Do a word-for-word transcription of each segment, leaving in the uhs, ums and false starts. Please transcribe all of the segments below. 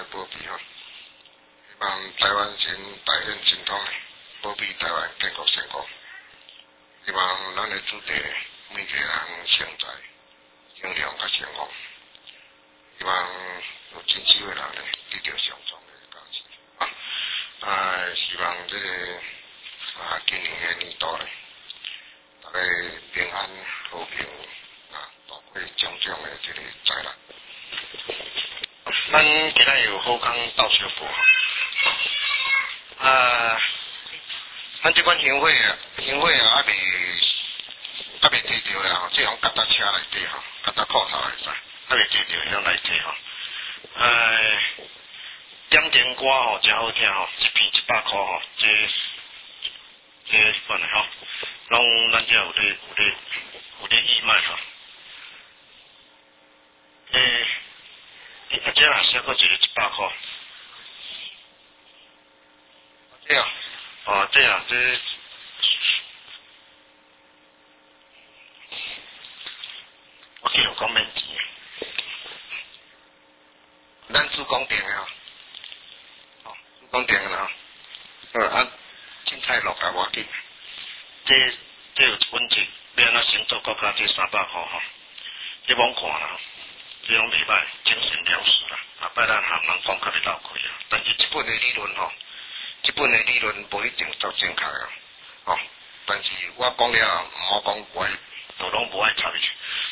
保庇吼，希望台湾先大选正统的，保庇台湾建国成功。希望咱的主题每个人成才、优良甲成功。希望有真少的人呢，得到上壮的价值啊！啊，希望这个啊，今年的年度呢，大家平安和平啊，度过种种的这个灾难。咱今仔有好康到小步啊！咱这款行会啊，行会啊，还未还未摕到啦，即种夹到车内底吼，夹到裤头会使。还未摕到，向来摕吼。呃，点点歌吼，真好听吼，一片一百块吼，这这款的吼，拢咱这有咧有咧有咧义卖吼。诶，啊这若写过一个一百块。这啊，哦这啊这。我记有讲免钱。咱主讲电的吼，哦，主讲电的吼，呃啊，凊彩落来我紧，这这有一本册，要安怎先做国家这三百块吼，你罔看啦，这拢袂歹，精神了事啦，后摆咱行人讲较会流开啊，但是这本的理论吼，这本的理论无一定做正确啊，哦，但是我讲了，毋好讲不爱，就拢无爱插入去，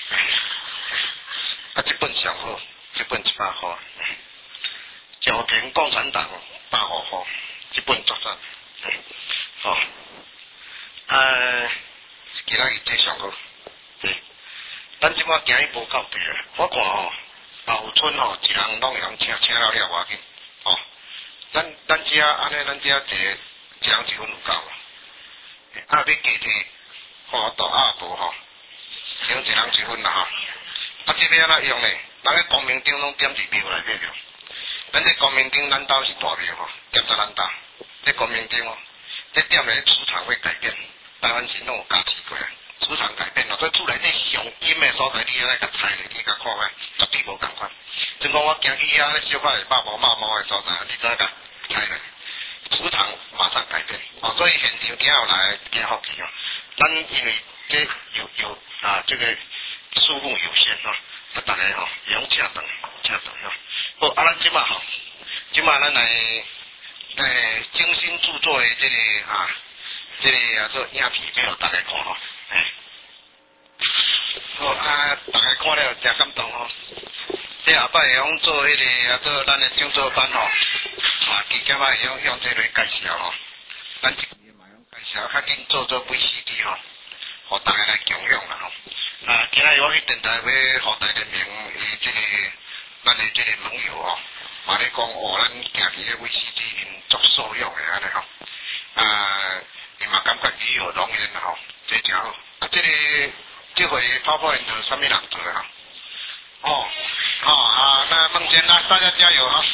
啊，这本上好。这本一百块，朝廷共产党百五块，这本作战，吼，呃，今仔日这上好，对，咱即摆行伊无够地啊，我看吼，后村吼一人拢会用请，请了了偌紧，吼，咱咱遮安尼，咱遮一个一人一分有够无？啊，要加摕，看我大啊无吼，请一人一分啦吼，啊，这要安怎用呢？咱个光明顶拢点伫庙内底着，咱这光明顶咱兜是大庙吼，点在咱兜。这光明顶哦，这点咧磁场会改变，台湾神拢有加持过啊。磁场改变咯，所以厝内底上阴的所在，你安尼甲踩咧，你甲看觅，绝对无共款。像讲我行去遐咧小可会肉毛肉毛的所在，你怎甲踩咧？磁场马上改变哦，所以现场今后来加福气哦。咱因为这有有啊这个数目有限啊。啊，大家吼用请长，请长吼。好，啊，咱即马吼，即马咱来诶精心制作的这个啊，这个啊做影片，要互大家看吼。诶，好啊，大家看了真感动吼。这下摆会用做迄个啊做咱的创作班吼，啊，期间啊会用用这个介绍吼，咱一个嘛用介绍，较紧做做 V C D 吼，互大家来共享啦吼。啊，今仔日我去电台要互大家联名伊即个咱的即个网友吼，嘛咧讲哦，咱行去个 V C D 因足受用的安尼吼，啊，伊嘛感觉与有荣焉啦吼，这真好。啊，即、这个即回泡泡因做啥物人做的吼？哦，哦啊，那孟坚啦，大家加油哈！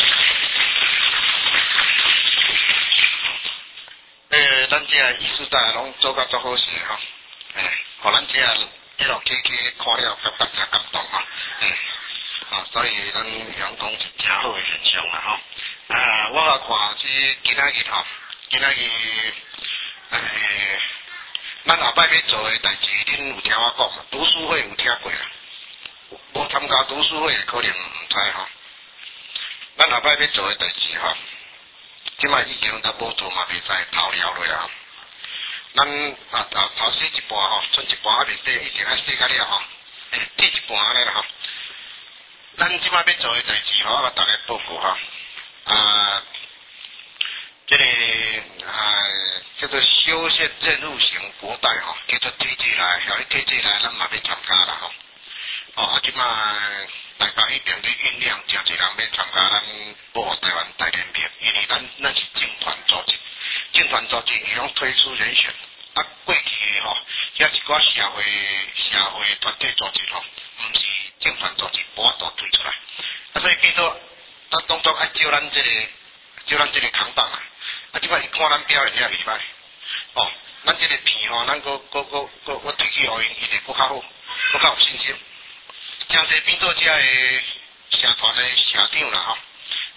诶，咱这艺术家拢做甲足好势吼，诶，互咱这一路去去看了，感觉真感动啊！诶，啊，所以咱阳讲是真好的现象啦吼。啊，我啊看是今仔日吼，今仔日诶，咱后摆要做的代志，恁有听我讲嘛？读书会有听过啊？无参加读书会可能唔知吼。咱后摆要做的代志吼，即摆已经都无做嘛，袂使偷聊落啊。咱啊啊头洗一半吼，剩一半还袂洗，一定爱洗较了吼。诶，剃一半安尼啦吼。咱即摆要做的代志吼，我甲大家报告吼。啊，这个啊叫做修宪任务型国代吼，叫做推进来，后日推进来，咱嘛要参加啦吼。哦，啊，即摆大家迄边咧酝酿，诚侪人要参加咱保护台湾大联盟，因为咱咱是政团组织，政团组织伊拢推出人选。啊，过去的吼，遐一寡社会社会团体组织吼，毋是政团组织，无法度推出来。啊，所以变做咱当作爱招咱这个，招咱这个扛棒啊。啊，即摆伊看咱表演也袂歹。哦，咱这个片吼，咱搁搁搁搁搁提起互因，伊会搁较好，搁较有信心。诚侪变做遮个社团的社长啦吼，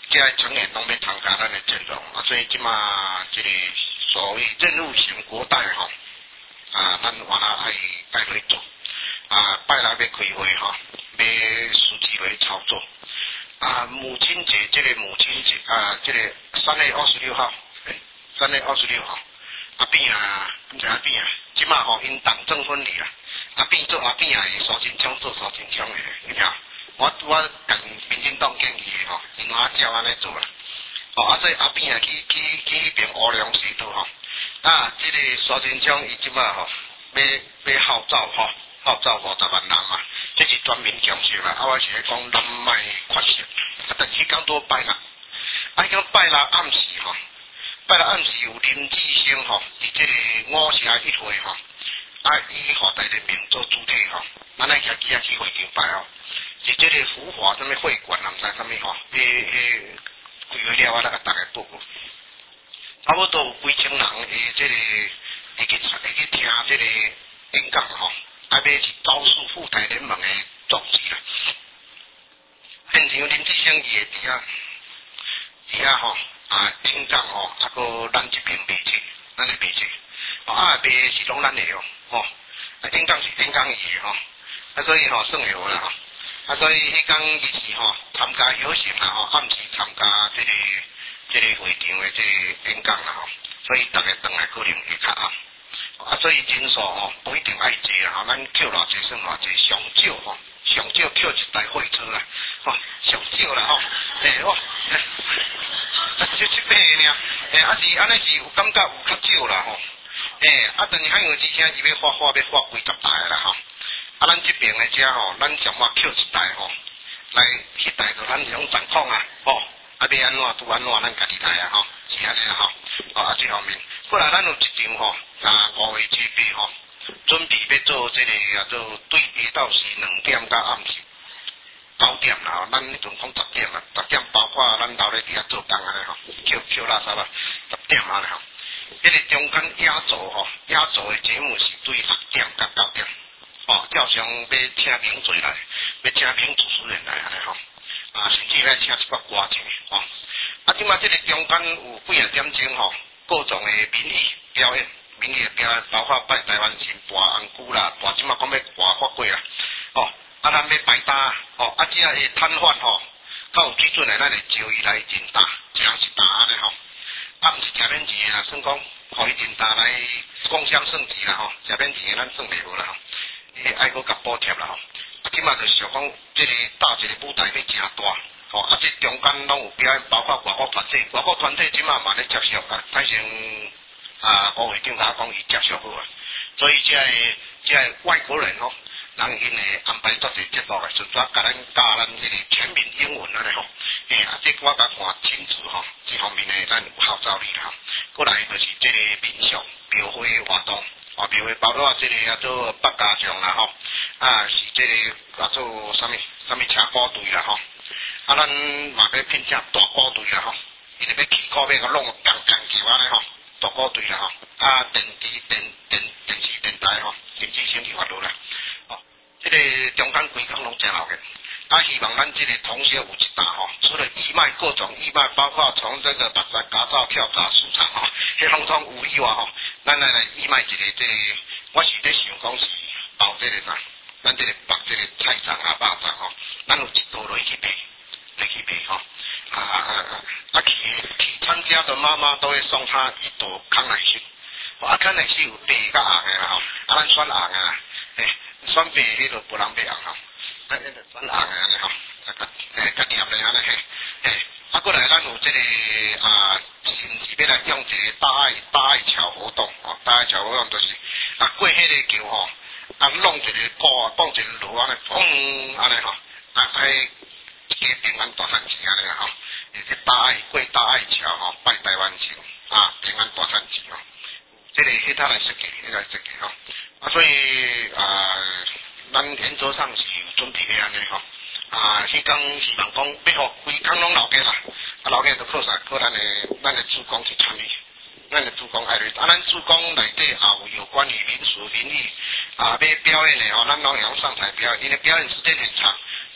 即个成员拢要参加咱的阵容，啊，所以即马即个所谓任务型国代吼，啊，咱原来爱爱去做，啊，拜六要开会吼，要实际来操作。啊，母亲节即、这个母亲节啊，即、这个三月二十六号，三月二十六号，阿扁啊，毋知阿扁啊，即马吼因党政分离啦，阿扁做阿扁啊，苏贞昌做苏贞昌的，你听，我我跟民进党建议的吼，因阿照安尼做啦，哦，啊所以阿扁啊去去去迄边乌龙水都吼，啊，即、这个苏贞昌伊即马吼要要号召吼，号召五十万人嘛。这是全民强势啦，啊，我是讲咱莫缺席，啊，但是讲多拜六，啊，讲拜六暗时吼，拜六暗时有林志升吼，伫这个五城一会吼，啊，以华大人民做主体吼，咱来徛机啊去会场拜吼，是这个福华什么会馆啊，毋知啥物吼，迄迄开会了啊，咱甲大家报告，差不多有几千人诶，这个会去会去听这个演讲吼。啊，要是招数富台联盟的组织啦，现场林志升伊会伫遐，伫遐吼啊，演讲吼，啊个咱这边卖者，咱来卖者，哦啊卖是拢咱的哦，吼，啊演讲是演讲伊的吼，啊所以吼算会好啦吼，啊所以迄天伊是吼参加游行啦吼，暗时参加这个这个会场的这个演讲啦吼，所以大家转来可能会较暗。啊，所以人数吼不一定爱济啊，吼，咱扣偌济算偌济，上少吼，上少扣一台货车啦，吼，上少啦吼，诶，哇，啊，七七八个尔，诶，啊是安尼是有感觉有较少啦吼，诶，啊，但是海洋之声伊要发发要发几十台啦吼，啊，咱这边的遮吼，咱上话扣一台吼，来迄台就咱用掌控啊，吼，啊要安怎拄安怎咱家己来啊吼，是安尼啦吼，哦啊这方面，过来咱有一场吼。啊，五月七八吼，准备要做这个叫做对比到是两点到暗时九点啦吼，咱迄阵讲十点啦，十点包括咱留咧伫遐做工安尼吼，捡捡垃圾啦，十点安尼吼。迄个中间压轴吼，压轴的节目是对六点到九点，哦，照常要请名嘴来，要请名主持人来安尼吼，啊，甚至来请一寡歌星吼。啊，即马即个中间有几啊点钟吼，各种的民意表演。民意表演包括拜台湾神、拔红菇啦，拔即马讲要拔法规啦，哦，啊咱要摆搭，哦，啊只要会摊贩吼，较有水准的，咱会招伊来认搭，诚实搭安尼吼，啊毋是食免钱啊，算讲互伊认搭来共襄盛举啦吼，食免钱咱算袂好啦吼，伊爱搁甲补贴啦吼，啊即马就是想讲，即个搭一个舞台要诚大，吼，啊即中间拢有表演，包括外国团体，外国团体即马嘛咧接受啊，反正。啊，吴会长甲我讲伊接受好啊，所以即个即个外国人吼，人因会安排做一节目诶，顺便甲咱教咱即个全民英文安尼吼，诶啊，即我甲看清楚吼，这方面诶咱有号召力啦。过来就是即个民俗庙会活动，啊庙会包括即个叫做北家将啦吼，啊是即个叫做啥物啥物车鼓队啦吼，啊咱嘛要聘请大鼓队啦吼，伊就要起鼓要甲弄钢钢球安尼吼。大鼓队啦吼，啊电视电电电视电台吼，甚至先去发落啦。哦，这个中间规工拢真好个，啊希望咱这个同学有一搭吼，除了义卖各种义卖，包括从这个目山家照跳蚤市场吼，迄统统有以外吼，咱来来义卖一个这个，我是咧想讲是包这个啥，咱这个包这个菜场啊、肉粽吼，咱有一道落去卖，落去卖吼，啊啊啊啊去去参加的妈妈都会送他一朵康乃馨，啊康乃馨有白甲红的啦吼，啊咱选红啊，诶选白迄个无人买红吼，咱迄个选红的安尼吼，啊甲诶甲念咧安尼嘿，嘿，啊过来咱有这个啊，甚至要来用一个大爱大爱桥活动，哦大爱桥活动就是啊过迄个桥吼，啊弄一个鼓，放一个锣安尼，砰安尼吼，啊迄一个平安大善事安尼啦吼。这大爱过大爱桥吼，拜台湾神啊，平安大善事吼，这个迄他来设计，迄来设计吼，啊，所以啊，咱原则上是有准备的安尼吼，啊，迄天希望讲要互规工拢老家啦，啊，老家都靠啥？靠咱的咱的主公去参与，咱的主公爱嚟，啊，咱主公内底也有有关于民俗民意啊，要表演的吼，咱拢会用上台表演，因为表演时间很长。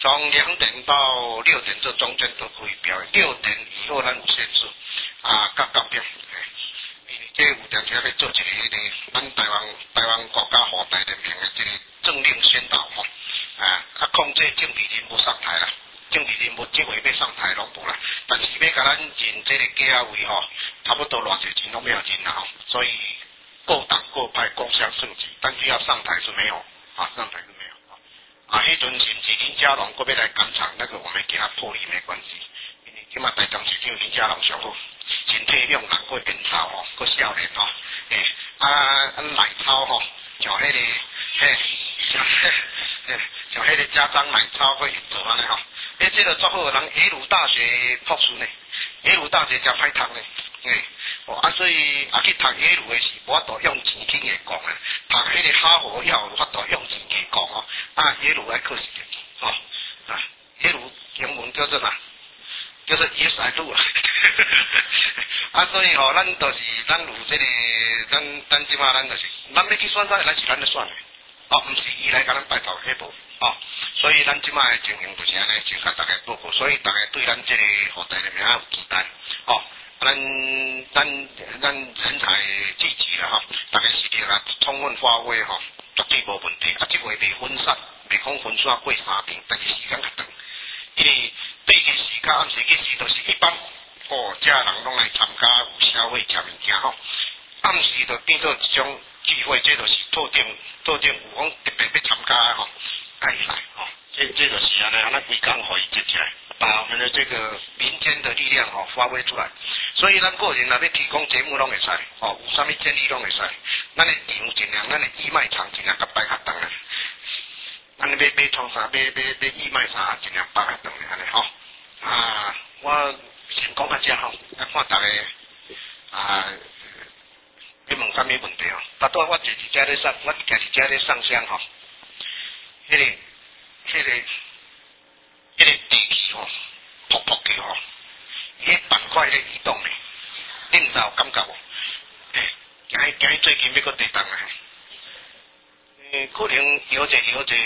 从两点到六点这中间都可以表演，六点以后咱有限制，啊，到九点。这有条件要做一个迄个咱台湾台湾国家和台联盟的这个政令宣导吼，啊，啊控制政治人物上台啦，政治人物即回要上台拢无啦，但是要甲咱认这个价位吼，差不多偌侪钱拢没有认啦吼，所以各党各派共襄盛举，但是要上台是没有，啊，上台是没有，啊，迄阵甚至林佳龙搁要来赶场，那个我们给他破例没关系，因为今嘛台中市长林佳龙上好。身体量人过变瘦吼，过少年吼，诶，啊，啊奶超吼，像迄、那个，嘿，像嘿，像迄个家长奶超可以做安尼吼，诶，这个足好，人耶鲁大学博士呢，耶鲁大学真歹读呢，诶，哦，啊，所以啊去读耶鲁的是无法度用钱去硬讲啊，读迄个哈佛要有法度用钱去讲哦，啊，耶鲁爱考试的，吼、哦，啊，耶鲁英文叫做哪？叫做 yes I do 啊，啊，所以吼、哦，咱就是咱有这个，咱咱即马咱就是，咱要去选啥，咱是咱咧选的，哦，毋是伊来甲咱拜托迄无，哦，所以咱即马的情形就是安尼，先甲大家报告，所以大家对咱这个后台的名有期待，哦，咱咱咱人才济济啦吼，大家实力啊充分发挥吼，绝对无问题，啊，即回袂分散，袂讲分散过三天，但是时间较长，因为对个时间暗时去时就是一般，哦，遮人拢来参加有消费食物件吼，暗时就变做一种聚会，这就是特定特定有讲特别要参加吼，该来吼，这这就是安尼，安尼规工互伊接起来，把我们的这个民间的力量吼发挥出来。所以咱个人若要提供节目拢会使，吼，有啥物建议拢会使，咱的场尽量，咱的义卖场尽量甲摆较长啊。咱要买创啥，买买买义卖啥，尽量摆较长安尼吼。啊，我先讲到遮吼，啊看大家啊，要问啥物问题哦？巴多我坐伫遮咧上，我行伫遮咧上香吼，迄、那个、迄、那个、迄、那个地气吼，噗噗叫吼，迄板块咧移动咧，你毋知有感觉无？诶，今今最近要搁地动啊，诶，可能摇者摇者。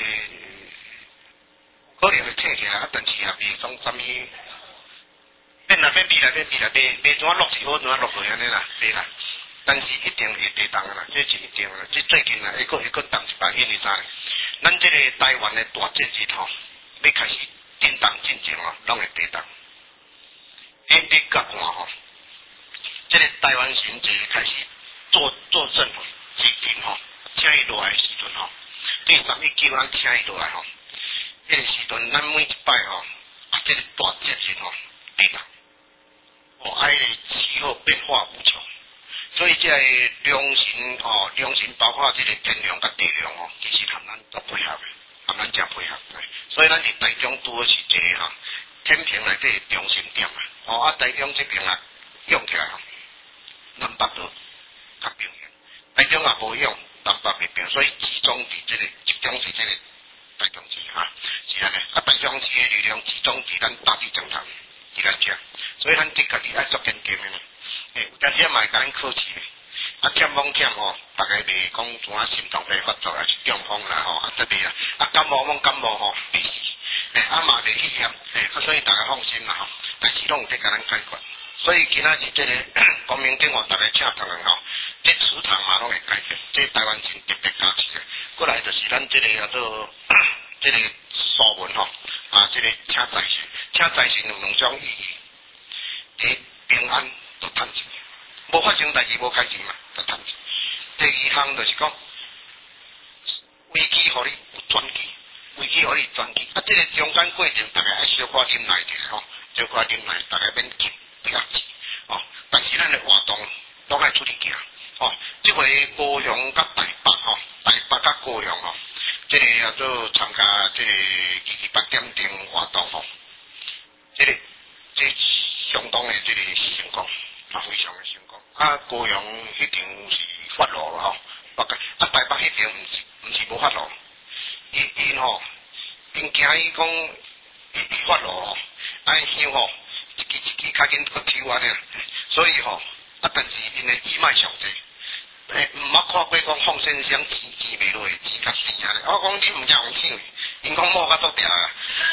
可能会退起来，啊，但是也袂讲啥物，变来变比来变比来变，变怎落是好怎落去安尼啦，对啦。但是一定会地动啦，这是一定啦。这最近啦，会搁会搁动一摆，因为啥？咱这个台湾的大节日吼，要开始震动进前哦，拢会地动。你你甲看吼，这个台湾选举开始做做政府指定吼，请伊落来的时阵吼，对三一九咱请伊落来吼。迄个时阵，咱每一摆吼，啊，这个大节日吼，地动，哦，啊，迄个气候变化无常，所以这个粮食吼，粮食包括这个天量甲地量吼，其实含咱都配合的，含咱正配合的。所以咱伫台中拄好是一个吼，天平内底中心点啊，哦，啊，台中这边啊，用起来吼，南北都较平衡，台中也无用，南北袂平，所以集中伫这个，集中伫这个台中市哈。是安尼，啊，台中市的力量集中伫咱大地政坛，伫咱遮，所以咱这家己爱做坚坚的呢。诶，有阵时嘛会甲咱考试的，啊，忝风忝吼，大家袂讲怎啊心脏病发作，还是中风啦吼，啊，特别啊，啊，感冒懵感冒吼，袂死，诶，啊嘛袂去险，诶，啊，所以大家放心啦吼，但是拢有得甲咱解决。所以今仔日这个光明电话大家请同人吼，这市场嘛拢会解决，这台湾真特别加持的。过来就是咱这个叫做这个。素文吼，啊，这个请财神，请财神有两种意义，第一平安就趁钱，无发生代志无开钱嘛，就趁钱。第二项就是讲危机互你有转机，危机互你转机。啊，这个中间过程大家爱小可忍耐者吼，小可忍耐，大家免急不要急哦。但是咱的活动拢爱出力行哦。这回高雄甲台北吼，台北甲高雄吼。这个要做参加这个二二八点钟活动吼，这个这相当的这个成功，啊非常的成功。啊，高雄一定是发落了吼，啊台北一定毋是毋是无发落，因因吼，因惊伊讲伊发落吼，啊香吼一支一支较紧搁抽安尼，所以吼啊，但是因的义卖上济。诶，毋捌看过讲放线箱钱钱袂落，钱较死安尼。我讲你毋才用抢，因讲某较足嗲啊。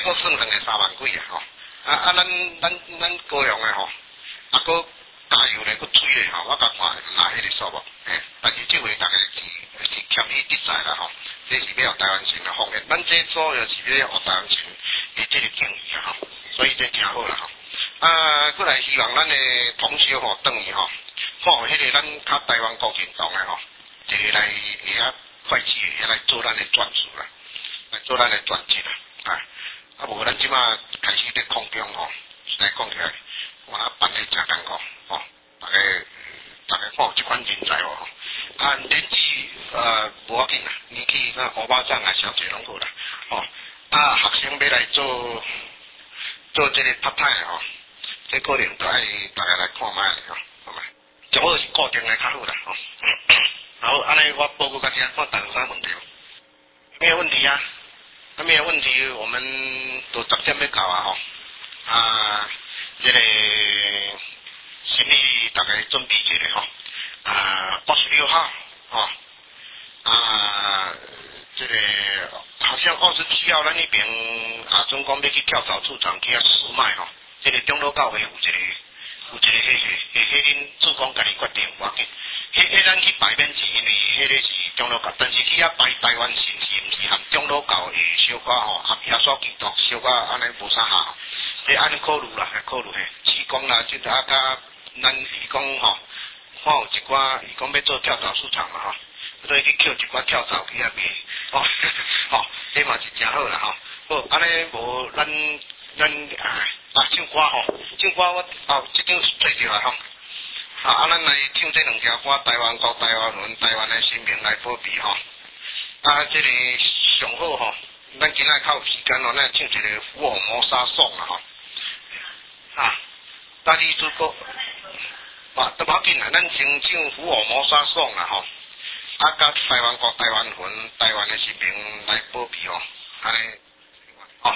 个算算个三万几啊吼，啊啊咱咱咱高雄的吼，啊个加油咧，个吹咧吼，我甲看拿迄个数目，诶，但是这回大家是是欠伊得在啦吼，这是要台湾省的方面，咱这主要是要学台湾省的这个建议啊吼，所以这真好啦吼。啊，过来希望咱的同学吼，等于吼，看有迄个咱较台湾国民党的吼，一个来会晓会计会来做咱的专属啦，来做咱的专辑啦，啊，啊无咱即马开始咧空中吼，来讲起来，我那办咧真艰苦吼，大家大家看有即款人才哦，啊年纪呃无要紧啦，年纪那欧巴桑啊小姐拢好啦，吼，啊学生要来做做即个拍派吼。这可能就爱大家来看卖吼，好嘛？最好是固定的较好啦吼。好，安尼我报告大家看第三问题，没有问题啊？那没有问题，我们都十点要到啊吼。啊，这个行李大概准备一下吼。啊，八十六号吼。啊，这个好像二十七号咱那边啊，总讲要去跳蚤处长去遐试卖吼。这个中路教会有一个有一个迄个，迄迄恁主讲家己决定无要紧，迄迄咱去排免是因为迄个是中路教，但是去遐排台湾县是毋是含中路教会小可吼，合耶稣基督小可安尼无啥下，迄安尼考虑啦，考虑嘿，施工啦，即啊甲咱是讲吼，看有一寡伊讲要做跳蚤市场嘛吼，所以去捡一寡跳蚤去遐卖，吼吼，这嘛是真好啦吼，好安尼无咱咱啊。啊，唱歌吼，唱歌我哦，即张做着啊吼，啊啊，咱来唱这两条歌，台湾国、台湾魂、台湾的生命来保庇吼。啊，这个上好吼，咱今仔较有时间吼，咱唱一个福尔摩沙颂啦吼。啊，大力主歌，啊，都无要紧啦，咱先唱福尔摩沙颂啦吼。啊，甲台湾国、台湾魂、台湾的生命来保庇吼，安尼，哦。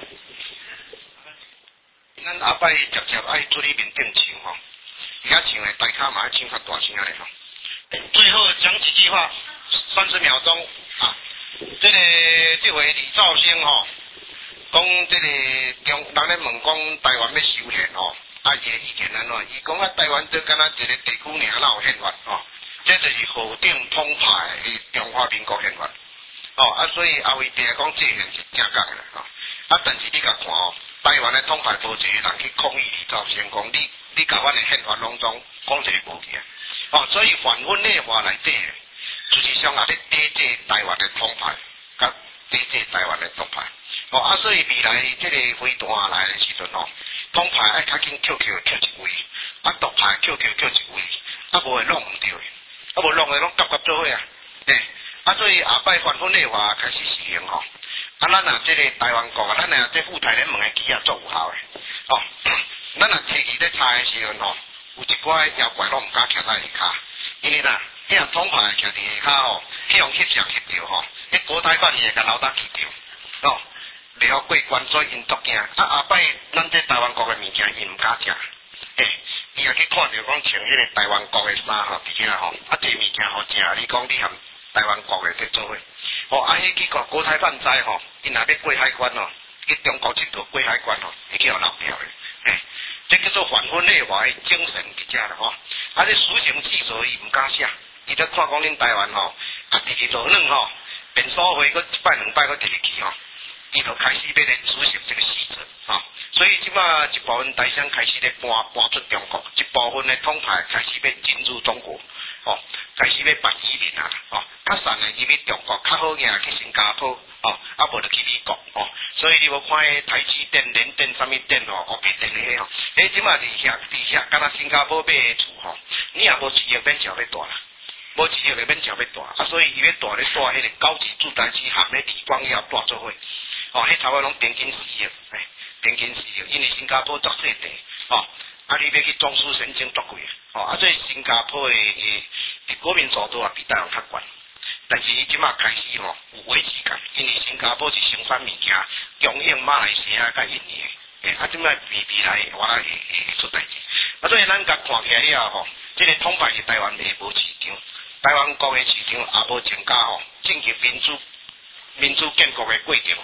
咱后摆直接爱做里面顶唱吼，而家唱的大卡嘛爱唱较大声嘞吼。最后讲几句话，三十秒钟啊。这个这位李兆星吼，讲这个中，人咧问讲台湾要修宪吼，啊伊的意见安怎？伊讲啊台湾就敢若一个地区尔哪有宪法吼，这就是核定通派的中华民国宪法。哦啊，所以后位第讲这宪是正确的啦吼。啊，但是你甲看哦。台湾的统派无一个人去抗议李兆先讲，你你甲阮的宪法拢总讲一个无去啊！哦，所以反分类化内底，就是想啊咧抵制台湾的统派，甲抵制台湾的独派。哦啊，所以未来这个飞弹来的时阵吼，统派爱较紧捡捡捡一位，啊独派捡捡捡一位，啊无会弄唔着，啊无弄的拢夹夹做伙啊！诶，啊所以下摆反分类化开始实行吼。啊，咱啊，这个台湾国啊，咱啊，这副台联盟的机啊，做有效的。哦，咱啊，提起咧查的时阵吼，有一寡妖怪拢唔敢徛在下骹，因为呐，迄样统派徛伫下骹吼，迄样翕相翕着吼，迄国台办也甲老大记着，哦，袂晓过关，所以因足惊。啊，下摆咱这台湾国的物件，伊唔敢食，诶，伊也去看着讲穿迄个台湾国的衫吼，伫遐吼，啊，这物件好食，你讲你含台湾国的在做伙。哦，啊，迄几个国台办知吼，因若要过海关吼，去中国一道过海关吼，会去互留票的，嘿，这叫做反分类化的精神伫遮啦吼。啊，你死刑记录伊毋敢写，伊咧看讲恁台湾吼，啊，第二道软吼，便所会搁一摆两摆搁第二去吼，伊就开始要来执行这个细则吼。所以即马一部分台商开始咧搬搬出中国，一部分的统派开始要进入中国，哦，开始要办移民啊，哦。较散的移民中国，较好行去新加坡，哦，啊无就去美国，哦，所以你无看迄台积电、联电、啥物电哦，黑白电迄吼，迄即马伫遐伫遐，敢若新加坡买的厝吼，你也无钱免朝要大啦，无钱就免朝要大，啊，所以伊要大咧大迄个高级住宅区含咧提光也大做伙，哦，迄差不多拢平均四亿，哎，平均四亿，因为新加坡足细地，哦，啊你要去中枢神经足贵，哦，啊所以新加坡的诶，国民所得也比台湾较悬。但是伊即马开始吼有危机感，因为新加坡是生产物件供应马来西亚甲印尼的，诶，啊即马未未来我来会会出代志。啊，所以咱甲看起来了吼，即、这个统派是台湾内部市场，台湾国的市场也无增加吼，进行民主民主建国的过程吼，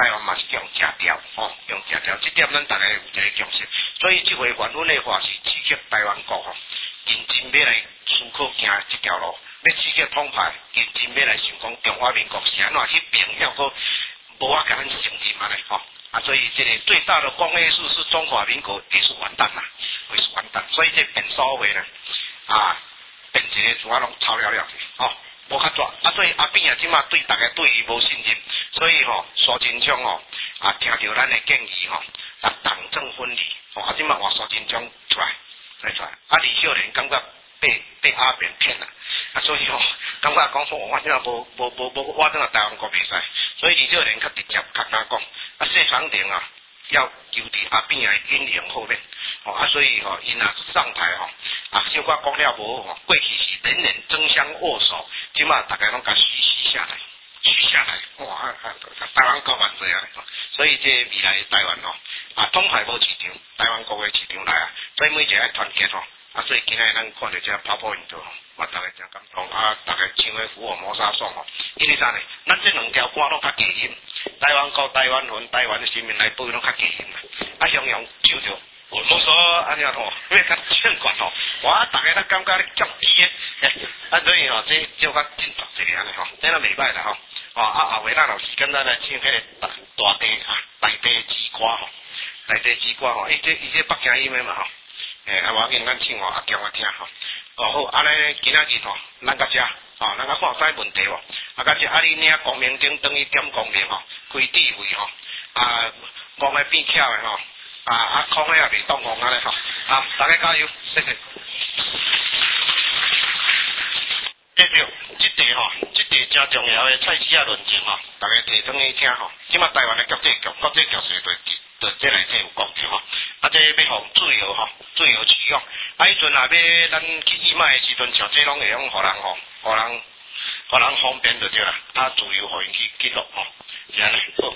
台湾嘛是用假条，吼、哦，用假条，这点咱大家有一个共识。所以这回原本的话是刺激台湾国吼，认真要来思考行这条路，要刺激统派，认真要来想讲中华民国是安怎去变，要个无法甲咱承认安尼吼。啊，所以这个最大的公约数是中华民国也是完蛋啦，会是完蛋。所以这变所谓呢，啊，变一个怎啊拢抄了了去，吼、哦，无较大。啊，所以阿扁啊，即马对大家对伊无信任，所以吼、哦，苏贞昌吼，啊，听到咱的建议吼，啊，党政分离，吼、哦，啊，即马换苏贞昌出来，来出来。啊，李秀莲感觉被被阿扁骗了，啊，所以吼、哦，感觉讲说，我即马无无无无，我真个台湾国袂使，所以李秀莲较直接较敢讲。啊，谢长廷啊，要求伫阿扁的阴影后面，哦啊，所以吼、哦，因若上台吼、哦，啊，小可讲了无吼，过去是人人争相握手，即马大家拢甲虚虚下来，虚下来，哇，啊啊，台湾高万岁啊！所以这未来台湾吼、哦，啊，统派无市场，台湾国的市场来啊，所以每一个爱团结吼、哦，啊，所以今日咱看到这跑步运动吼，我大家真感动啊，大家唱的福尔摩沙颂吼，因为啥呢？咱这两条歌拢较基因。台湾国、台湾魂、台湾的市民来背拢较基因啦，啊，雄雄唱着，我我说安尼吼，要较劝管吼，我大家都感觉咧足低诶，啊，所以吼，这就较真大一个安尼吼，这都袂歹啦吼，哦啊后尾咱有时间咱来唱迄个大大地啊，大地之歌吼，大地之歌吼，伊这伊这北京音的嘛吼，诶，啊我跟咱唱吼，啊叫我听吼，哦好，安尼今仔日吼，咱到遮。哦，咱甲看有啥问题无？啊，甲是啊，你领光明灯等于点光明吼，开智慧吼，啊，光的变巧的吼，啊啊，空的也袂当空安尼吼，好，大家加油，谢谢。继续，即题吼，即题真重要的菜市啊论证吼，大家提转去听吼。即马台湾的国际局、国际局势对对这内底有讲着吼，啊，这要互自由吼，自由取用。啊，迄阵也要咱去义卖的时阵，像这拢会用互人吼。互人，互人方便就对啦，啊，自由互因去记录吼，是安尼好。